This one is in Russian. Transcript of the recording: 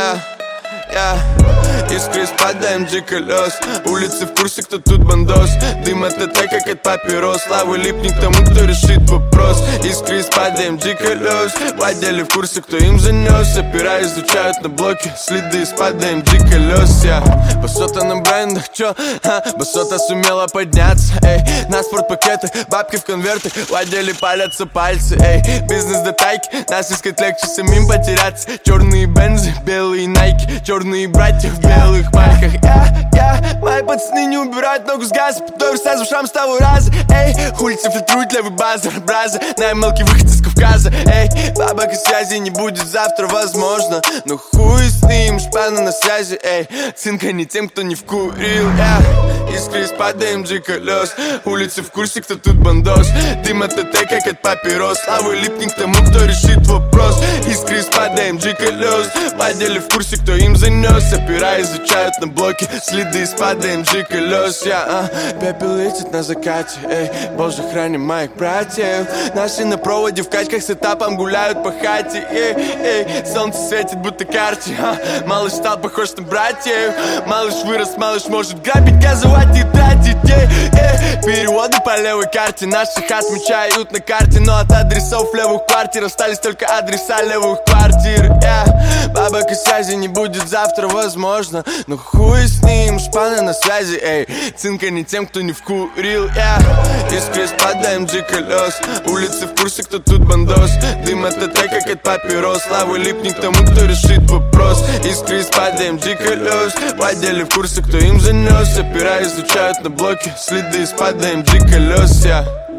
Искры спадаем дико лёс. Улицы в курсе, кто тут бандос. Дым от ТТ, как от папирос. Слава липнет к тому, кто решит вопрос. Искры спадаем дико лёс. В отделе в курсе, кто им занес. Опера изучают на блоке следы. Спадаем дико лёс. Басота на брендах, чё? Басота сумела подняться. На спортпакетах, бабки в конвертах. В отделе палятся пальцы. Бизнес до тайки, нас искать легче самим потеряться. Черные бензы, белые найки. Черные братья в белых майках. Мои пацаны не убирают ногу с газа. Потом рассказываю шам с того раза. Улицы фильтруют левый базар. Браза, наймелкий выход из Кавказа. Бабок и связи не будет завтра, возможно. Но хуй с ним, шпана на связи. Цинка не тем, кто не вкурил. Искры спадаем дико лёс. Улицы в курсе, кто тут бандос. Дым от ТТ, как от папирос. Слава липнет к тому, кто решит вопрос. Искры спадаем дико лёс. В отделе в курсе, кто им занес. Опера изучают на блоке следы. Спадаем дико лёс. Пепел летит на закате. Боже, храни моих братьев. Наши на проводе в качках с этапом гуляют по хате. Солнце светит, будто карте. Малыш стал похож на братьев. Малыш вырос, малыш может грабить, газовать и тратить. Переводы по левой карте. Наших отмечают на карте. Но от адресов левых квартир остались только адреса левых квартир. Бабок и связи не будет завтра, возможно. Но хуй с ним, шпана на связи. Цинка не тем, кто не вкурил. Искры спадаем дико лёс. Улицы в курсе, кто тут бандос. Дым от ТТ, как от папирос. Слава липнет к тому, кто решит вопрос. Искры спадаем дико лёс. В отделе в курсе, кто им занес. Опера изучают на блоке следы. Спадаем дико лёс.